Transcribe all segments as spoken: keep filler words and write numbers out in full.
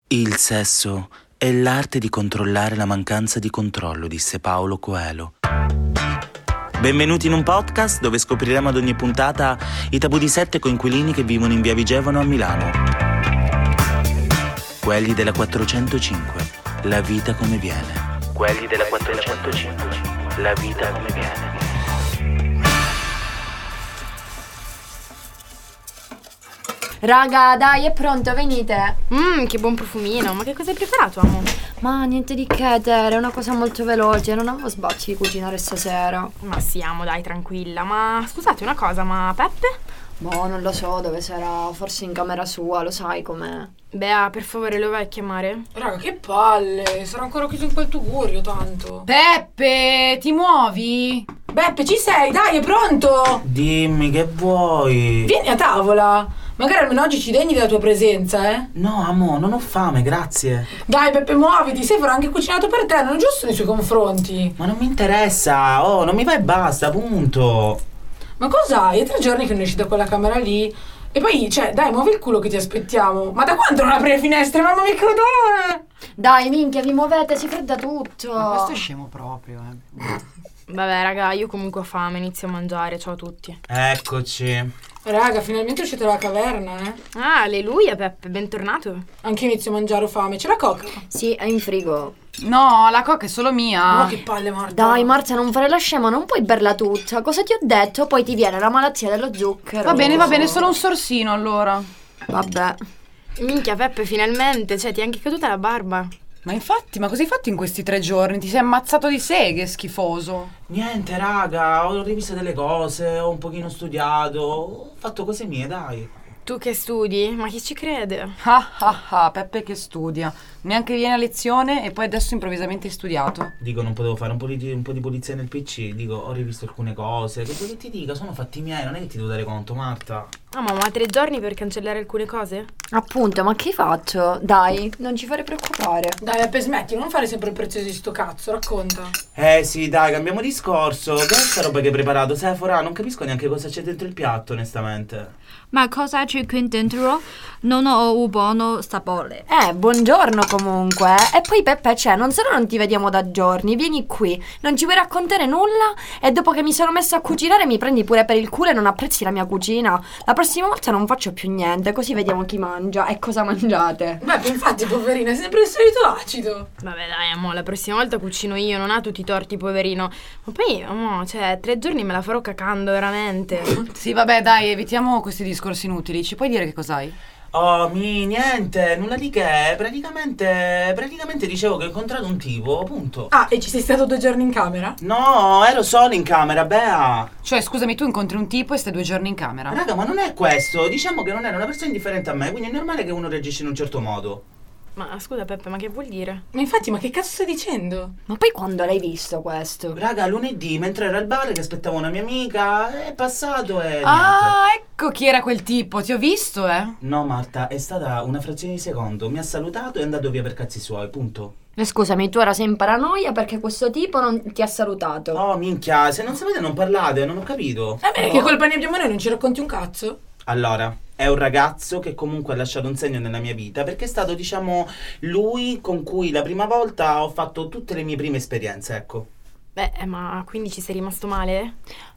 Il sesso è l'arte di controllare la mancanza di controllo, disse Paulo Coelho. Benvenuti in un podcast dove scopriremo ad ogni puntata i tabù di sette coinquilini che vivono in via Vigevano a Milano. Quelli della quattrocentocinque, la vita come viene. Quelli della quattrocentocinque, la vita come viene. Raga, dai, è pronto, venite. Mmm, che buon profumino. Ma che cosa hai preparato, amo? Ma niente di che, Tere, è una cosa molto veloce. Non avevo sbocci di cucinare stasera. Ma sì, amo, dai, tranquilla. Ma scusate una cosa, ma Peppe? Boh, non lo so dove sarà. Forse in camera sua, lo sai com'è. Bea, per favore, lo vai a chiamare? Raga, che palle. Sarà ancora chiuso in quel tugurio, tanto. Peppe, ti muovi? Beppe, ci sei? Dai, è pronto. Dimmi, che vuoi? Vieni a tavola. Magari almeno oggi ci degni della tua presenza, eh? No, amo, non ho fame, grazie. Dai, Peppe, muoviti. Sei avrà anche cucinato per te, non è giusto nei suoi confronti. Ma non mi interessa, oh, non mi va e basta, punto. Ma cos'hai? È tre giorni che non esci da quella camera lì. E poi, cioè, dai, muovi il culo che ti aspettiamo. Ma da quanto non apri le finestre? Mamma mia, che odore! Dai, minchia, vi muovete, si fredda tutto. Ma questo è scemo proprio, eh. Vabbè, raga, io comunque ho fame, inizio a mangiare. Ciao a tutti. Eccoci. Raga, finalmente è uscita dalla caverna, eh? Ah, alleluia, Peppe, bentornato. Anche io inizio a mangiare, ho fame. C'è la coca? Sì, è in frigo. No, la coca è solo mia. Oh, che palle, Marta. Dai, Marta, non fare la scema, non puoi berla tutta. Cosa ti ho detto? Poi ti viene la malattia dello zucchero. Va bene, va bene, solo un sorsino allora. Vabbè. Minchia, Peppe, finalmente, cioè, ti è anche caduta la barba. Ma infatti, ma cosa hai fatto in questi tre giorni? Ti sei ammazzato di seghe, schifoso. Niente, raga, ho rivisto delle cose, ho un pochino studiato, ho fatto cose mie, dai. Tu che studi? Ma chi ci crede? Ah ah ah, Peppe che studia. Neanche viene a lezione e poi adesso improvvisamente hai studiato. Dico, non potevo fare un po' di, un po' di pulizia nel P C, dico, ho rivisto alcune cose. Che vuoi che ti dica? Sono fatti miei, non è che ti devo dare conto, Marta. Ah, ma, ma tre giorni per cancellare alcune cose? Appunto, ma che hai fatto? Dai, non ci fare preoccupare. Dai, Beppe, smetti, non fare sempre il prezioso di sto cazzo, racconta. Eh sì, dai, cambiamo discorso. Che è sta roba che hai preparato? Sephora, non capisco neanche cosa c'è dentro il piatto, onestamente. Ma cosa c'è qui dentro? Non ho un buono sapore. Eh, buongiorno comunque. E poi Peppe c'è, non solo non ti vediamo da giorni, vieni qui, non ci vuoi raccontare nulla e dopo che mi sono messa a cucinare mi prendi pure per il culo e non apprezzi la mia cucina. La prossima volta non faccio più niente, così vediamo chi mangia e cosa mangiate. Beppe, infatti, poverina, è sempre il solito acido. Vabbè, dai, amo, la prossima volta cucino io, non ha tutti i torti, poverino. Ma poi, amo, cioè, tre giorni me la farò cacando, veramente. Sì, vabbè, dai, evitiamo questi discorsi inutili. Ci puoi dire che cos'hai? Oh, mi niente, nulla di che. Praticamente, praticamente dicevo che ho incontrato un tipo, punto. Ah, e ci sei stato due giorni in camera? No, ero solo in camera, Bea. Cioè, scusami, tu incontri un tipo e stai due giorni in camera? Raga, ma non è questo. Diciamo che non era una persona indifferente a me, quindi è normale che uno reagisce in un certo modo. Ma scusa, Peppe, ma che vuol dire? Ma infatti, ma che cazzo stai dicendo? Ma poi quando l'hai visto questo? Raga, lunedì, mentre ero al bar che aspettavo una mia amica, è passato e Ah, ecco chi era quel tipo, ti ho visto, eh? No, Marta, è stata una frazione di secondo. Mi ha salutato e è andato via per cazzi suoi, punto. E scusami, tu ora sei in paranoia perché questo tipo non ti ha salutato. Oh, minchia, se non sapete non parlate, non ho capito. Vabbè, oh. che colpa ne abbiamo noi, non ci racconti un cazzo? Allora, è un ragazzo che comunque ha lasciato un segno nella mia vita perché è stato, diciamo, lui con cui la prima volta ho fatto tutte le mie prime esperienze, ecco. Beh, ma quindi ci sei rimasto male?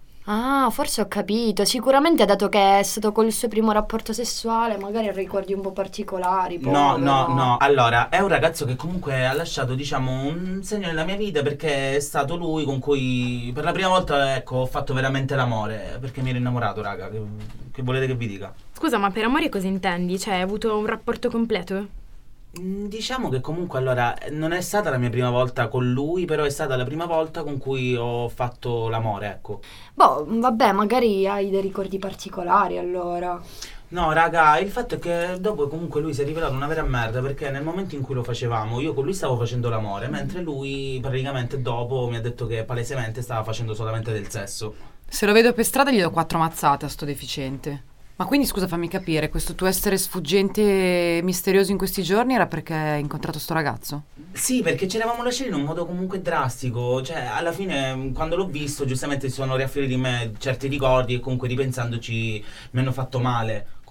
Ah, forse ho capito. Sicuramente dato che è stato col suo primo rapporto sessuale, magari ha ricordi un po' particolari. No, povero. no, no. Allora, è un ragazzo che comunque ha lasciato, diciamo, un segno nella mia vita perché è stato lui con cui per la prima volta, ecco, ho fatto veramente l'amore. Perché mi ero innamorato, raga. Che, che volete che vi dica? Scusa, ma per amore cosa intendi? Cioè, hai avuto un rapporto completo? Diciamo che comunque allora non è stata la mia prima volta con lui, però è stata la prima volta con cui ho fatto l'amore, ecco. Boh, vabbè, magari hai dei ricordi particolari allora. No, raga, il fatto è che dopo comunque lui si è rivelato una vera merda perché nel momento in cui lo facevamo io con lui stavo facendo l'amore, mentre lui praticamente dopo mi ha detto che palesemente stava facendo solamente del sesso. Se lo vedo per strada gli do quattro mazzate a sto deficiente. Ma quindi scusa, fammi capire, questo tuo essere sfuggente e misterioso in questi giorni era perché hai incontrato sto ragazzo? Sì, perché ci eravamo lasciati in un modo comunque drastico. Cioè, alla fine, quando l'ho visto, giustamente si sono riaffioriti in me certi ricordi e comunque ripensandoci mi hanno fatto male.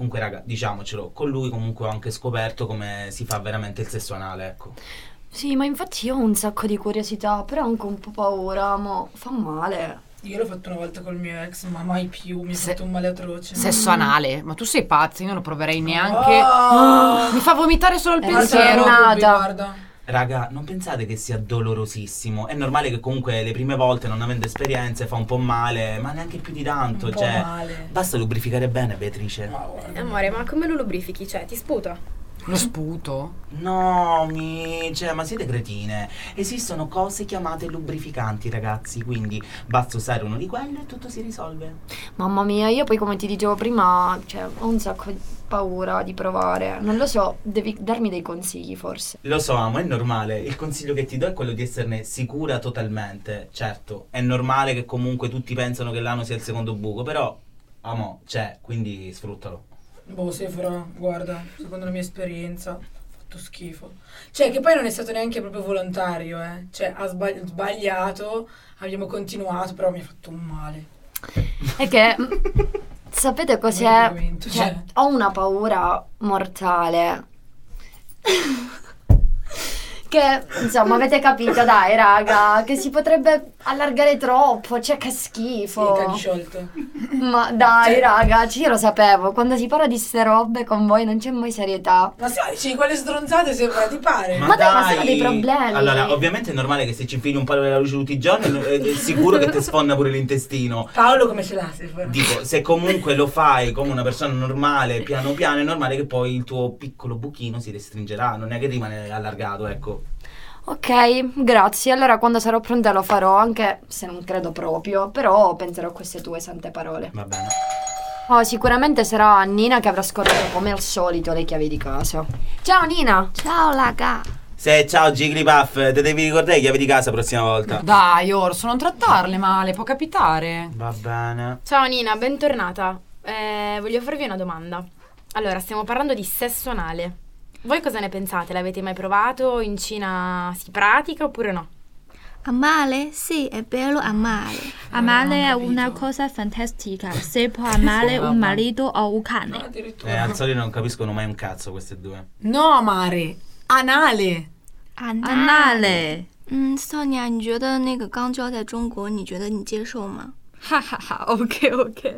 comunque raga, diciamocelo, con lui comunque ho anche scoperto come si fa veramente il sesso anale, ecco. Sì, ma infatti io ho un sacco di curiosità, però ho anche un po' paura, ma fa male. Io l'ho fatto una volta col mio ex, ma mai più, mi ha Se- fatto un male atroce. Sesso anale? Ma tu sei pazza, io non lo proverei neanche. Oh! Mi fa vomitare solo il Eh, pensiero. sì, nata. Guarda. Raga, non pensate che sia dolorosissimo. È normale che comunque le prime volte, non avendo esperienze, fa un po' male, ma neanche più di tanto. Un po' Cioè, male. basta lubrificare bene, Beatrice. Ma guarda. Amore, ma come lo lubrifichi? Cioè, ti sputa? Lo sputo? No, mi... cioè, ma siete cretine. Esistono cose chiamate lubrificanti, ragazzi. Quindi basta usare uno di quelli e tutto si risolve. Mamma mia, io poi come ti dicevo prima, cioè, ho un sacco di paura di provare. Non lo so, devi darmi dei consigli forse. Lo so, amo, è normale. Il consiglio che ti do è quello di esserne sicura totalmente. Certo, è normale che comunque tutti pensano che l'ano sia il secondo buco, però, amo, c'è, quindi sfruttalo. Boh, Sephora, guarda, secondo la mia esperienza, ha fatto schifo. Cioè, che poi non è stato neanche proprio volontario, eh. Cioè, ha sbagli- sbagliato, abbiamo continuato, però mi ha fatto un male. È che sapete cos'è? Veramente, Cioè, cioè. ho una paura mortale. Che insomma avete capito, dai raga, che si potrebbe allargare troppo, cioè che schifo. Sì, sciolto. Ma dai raga, cioè, io lo sapevo, quando si parla di ste robe con voi non c'è mai serietà. Ma sì, dici quelle stronzate sembra, ti pare? Ma dai, ma sono dei problemi. Allora, ovviamente è normale che se ci infili un palo della luce tutti i giorni è, è sicuro che ti sfonda pure l'intestino. Paolo come ce l'ha, Sephora? Dico, se comunque lo fai come una persona normale, piano piano, è normale che poi il tuo piccolo buchino si restringerà, non è che rimane allargato, ecco. Ok, grazie. Allora quando sarò pronta lo farò, anche se non credo proprio, però penserò a queste tue sante parole. Va bene. Oh, sicuramente sarà Nina che avrà scordato come al solito le chiavi di casa. Ciao Nina! Ciao raga. Se ciao Jigglypuff, te devi ricordare le chiavi di casa la prossima volta. Dai, Orso, non trattarle male, può capitare. Va bene. Ciao Nina, bentornata. Eh, voglio farvi una domanda. Allora, stiamo parlando di sesso anale. Voi cosa ne pensate? L'avete mai provato? In Cina si pratica oppure no? Amare? Sì, è bello amare. Amare è una cosa fantastica. Si può amare un marito o un cane. Addirittura. Eh, al solito non capiscono mai un cazzo queste due. No, amare, anale. Anale. 嗯 ，Sonia， 你觉得那个肛交在中国，你觉得你接受吗？ 哈哈哈 OK OK。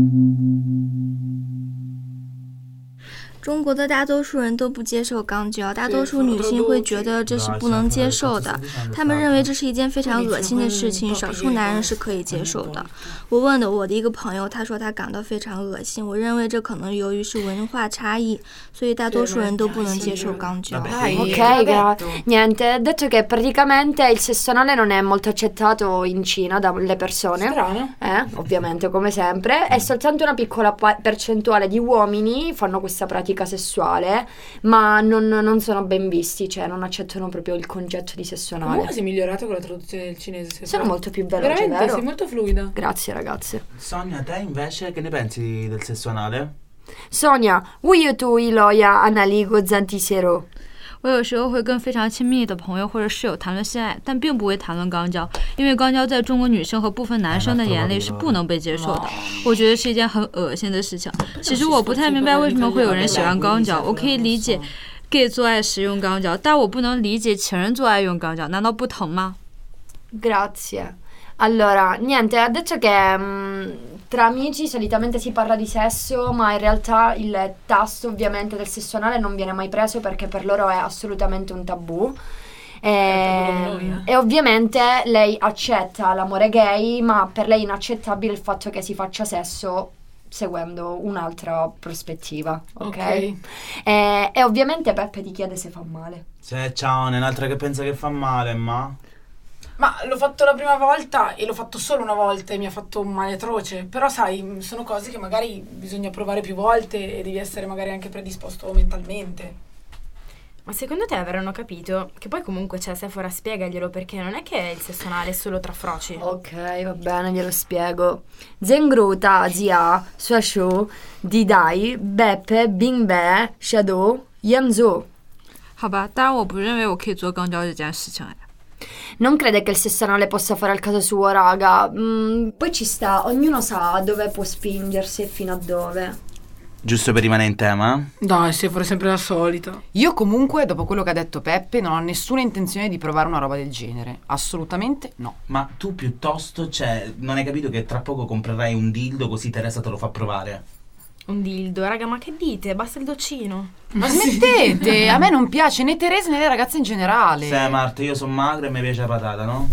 中国的大多数人都不接受肛交，大多数女性会觉得这是不能接受的，她们认为这是一件非常恶心的事情，少数男人是可以接受的。我问的我的一个朋友，他说他感到非常恶心，我认为这可能由于是文化差异，所以大多数人都不能接受肛交。 Dai, Ok, l'ho gra- detto. niente, ha detto che praticamente il sesso anale non è molto accettato in Cina dalle persone. Strano. Eh, ovviamente, come sempre. E soltanto una piccola pa- percentuale di uomini fanno questa pratica sessuale, ma non, non sono ben visti, cioè non accettano proprio il concetto di sesso anale. Comunque sei migliorato con la traduzione del cinese. Sephora. Sono molto più veloce, Veramente, vero? sei molto fluida. Grazie ragazze. Sonia, te invece che ne pensi del sesso anale? Sonia, wuyu tu iloya analigo zantisero. 我有时候会跟非常亲密的朋友或者室友谈论性爱，但并不会谈论肛交，因为肛交在中国女生和部分男生的眼里是不能被接受的。我觉得是一件很恶心的事情。其实我不太明白为什么会有人喜欢肛交，我可以理解 gay 做爱时用肛交，但我不能理解情人做爱用肛交，难道不疼吗？ Grazie. Allora, niente, ha detto che mh, tra amici solitamente si parla di sesso, ma in realtà il tasto ovviamente del sesso anale non viene mai preso perché per loro è assolutamente un tabù. E, noi, eh. e ovviamente lei accetta l'amore gay, ma per lei è inaccettabile il fatto che si faccia sesso seguendo un'altra prospettiva, ok? Ok. E, e ovviamente Peppe ti chiede se fa male. Se ciao, un'altra che pensa che fa male, ma... Ma l'ho fatto la prima volta e l'ho fatto solo una volta e mi ha fatto un male atroce. Però sai, sono cose che magari bisogna provare più volte e devi essere magari anche predisposto mentalmente. Ma secondo te avranno capito? Che poi comunque c'è Sephora, spiegaglielo, perché non è che il sesso anale è solo tra froci. Ok, va bene, glielo spiego. Zengruta, Zia, Suashu, Didai, Beppe, Bingbe, Shadow, Yanzu. 好吧，当然我不认为我可以做肛交这件事情哎。 Non crede che il sesso anale possa fare al caso suo, raga. Mm, poi ci sta, ognuno sa dove può spingersi e fino a dove. Giusto per rimanere in tema? Dai, se fuori sempre la solita. Io comunque, dopo quello che ha detto Peppe, non ho nessuna intenzione di provare una roba del genere. Assolutamente no. Ma tu piuttosto, cioè, non hai capito che tra poco comprerai un dildo così Teresa te lo fa provare? Un dildo, raga, ma che dite? Basta il doccino. Ma smettete! A me non piace né Teresa né le ragazze in generale. Sì, Marta, io sono magra e mi piace la patata, no?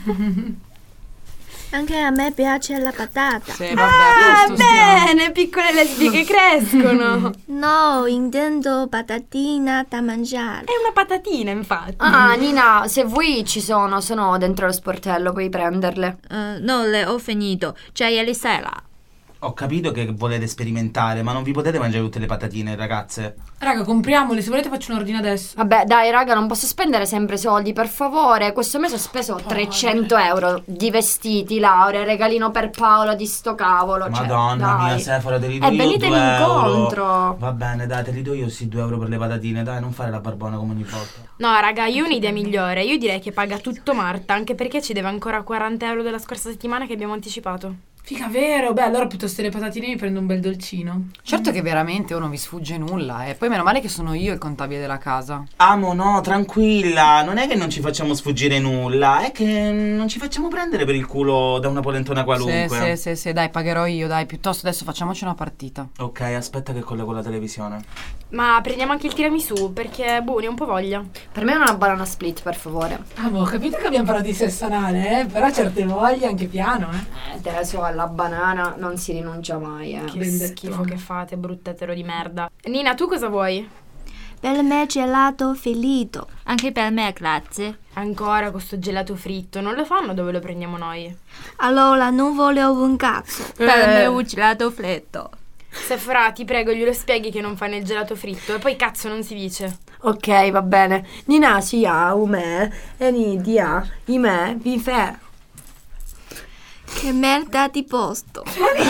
Anche a me piace la patata. Sì, vabbè, Ah, questo stiamo. bene, piccole lesbiche crescono. No, intendo patatina da mangiare. È una patatina, infatti. Ah, Nina, se vuoi ci sono, sono dentro lo sportello, puoi prenderle. Uh, no, le ho finito. C'è ieri sera. Ho capito che volete sperimentare, ma non vi potete mangiare tutte le patatine, ragazze? Raga, compriamole, se volete faccio un ordine adesso. Vabbè, dai, raga, non posso spendere sempre soldi, per favore. Questo mese ho speso trecento euro di vestiti, Laura, regalino per Paolo di sto cavolo. Cioè, Madonna dai. mia, Sephora, te li do E io venitemi due euro. incontro. Va bene, dai, te li do io sì due euro per le patatine, dai, non fare la barbona come ogni volta. No, raga, io ho un'idea migliore. Io direi che paga tutto Marta, anche perché ci deve ancora quaranta euro della scorsa settimana che abbiamo anticipato. Figa, vero? Beh, allora piuttosto le patatine mi prendo un bel dolcino. Certo che veramente oh, non vi sfugge nulla. E poi meno male che sono io il contabile della casa. Amo, no, tranquilla, non è che non ci facciamo sfuggire nulla, è che non ci facciamo prendere per il culo da una polentona qualunque. Sì, sì, sì, sì, dai, pagherò io, dai. Piuttosto adesso facciamoci una partita. Ok, aspetta che collego la televisione. Ma prendiamo anche il tiramisù, perché, boh, ne ho un po' voglia. Per me è una banana split, per favore. Ah, boh, ho capito che abbiamo parlato di sesso anale, eh? Però certe voglie anche piano, eh? Eh, adesso alla banana non si rinuncia mai, eh. Che Ben detto. schifo che fate, bruttetero di merda. Nina, tu cosa vuoi? Per me gelato finito. Anche per me, grazie. Ancora con sto gelato fritto, non lo fanno dove lo prendiamo noi? Allora non voglio un cazzo. Per me un gelato freddo. Sephora, ti prego, glielo spieghi che non fanno il gelato fritto e poi cazzo non si dice. Ok, va bene. Nina si ha, ume, e ni dia, ime, vi fe. Che merda di posto.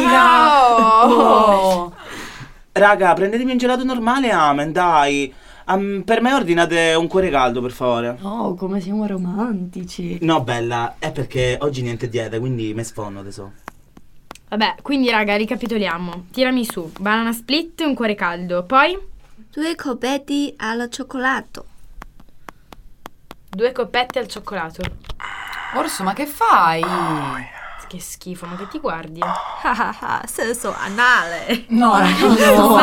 Oh! Raga, prendetemi un gelato normale, amen, dai. Um, per me ordinate un cuore caldo, per favore. Oh, come siamo romantici. No, bella, è perché oggi niente dieta, quindi me sfonno, tesoro. Vabbè, quindi raga, ricapitoliamo. Tiramisù, banana split e un cuore caldo. Poi Due coppetti al cioccolato. due coppette al cioccolato. Orso, ma che fai? Che schifo, ma che ti guardi? Hahaha, sesso anale. No, raga, no.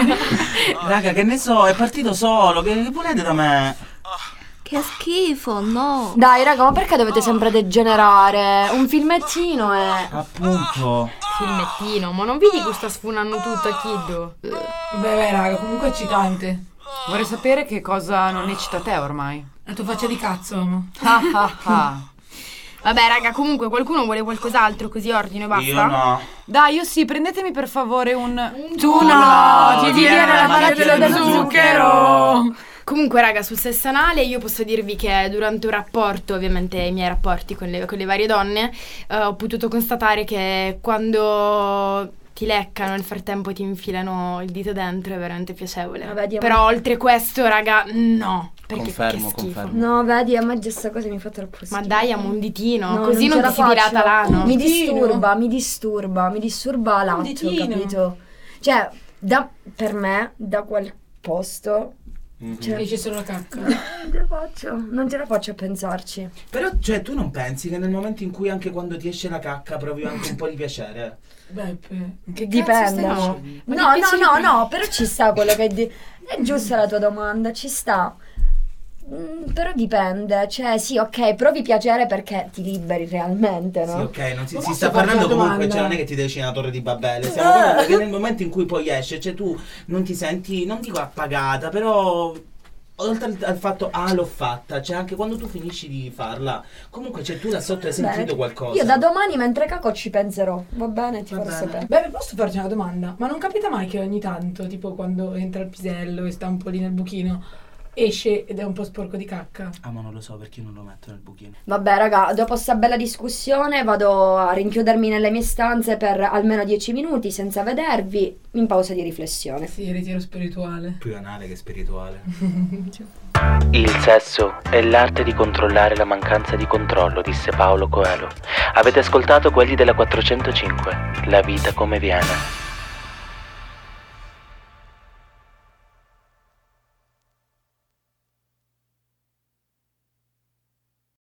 Raga, che ne so, è partito solo, che, che volete da me? Che schifo, no. Dai, raga, ma perché dovete sempre degenerare? Un filmettino è... Appunto. Filmettino, ma non vedi che sta sfunando tutto a Kiddo? Beh, beh, raga, comunque è eccitante. Vorrei sapere che cosa non eccita te ormai. La tua faccia di cazzo, amo. Ah ah ah. Vabbè, raga, comunque qualcuno vuole qualcos'altro così ordino e basta? Io no. Dai, io sì, prendetemi per favore un... Tu no, ti viene la malattia dello zucchero. Comunque, raga, sul sesso anale io posso dirvi che durante un rapporto, ovviamente i miei rapporti con le, con le varie donne, eh, ho potuto constatare che quando ti leccano nel frattempo ti infilano il dito dentro è veramente piacevole. Vabbè, Dio, Però oltre questo, raga, no. Perché Confermo, che schifo. confermo. No, vedi, a me già sta cosa mi fa troppo schifo. Ma dai, amo un ditino, No, così non, ce ti si la dilata faccio. l'ano. Mi Ditino? disturba, mi disturba, mi disturba l'atto, ditino? capito? Cioè, da, per me, da quel posto, cioè, Dice solo la cacca. non ce la faccio, non ce la faccio a pensarci. Però, cioè, tu non pensi che nel momento in cui anche quando ti esce la cacca provi anche un po' di piacere? Beppe. Che Dipende. cazzo stai No, dicendo? no, che no, piacere no, per- no, però ci sta quello che di... È giusta la tua domanda, ci sta. Mm, però dipende, cioè sì, ok, provi piacere perché ti liberi realmente, no? Sì, ok, non si, Ma si posso sta farti parlando una comunque, domanda? cioè non è che ti decidi una torre di Babele, stiamo parlando che nel momento in cui poi esce, cioè tu non ti senti, non dico appagata, però oltre al, al fatto ah l'ho fatta, cioè anche quando tu finisci di farla, comunque cioè tu da sotto hai sentito Bene, qualcosa. Io da domani mentre caco ci penserò, va bene, ti Va farò bene. sapere. Beh, posso farti una domanda? Ma non capita mai che ogni tanto, tipo quando entra il pisello e sta un po' lì nel buchino, esce ed è un po' sporco di cacca? Ah, ma non lo so perché io non lo metto nel buchino. Vabbè raga, dopo sta bella discussione vado a rinchiudermi nelle mie stanze per almeno dieci minuti senza vedervi, in pausa di riflessione. Sì, ritiro spirituale. Più anale che spirituale. Il sesso è l'arte di controllare la mancanza di controllo, disse Paolo Coelho. Avete ascoltato quelli della quattrocentocinque, La vita come viene.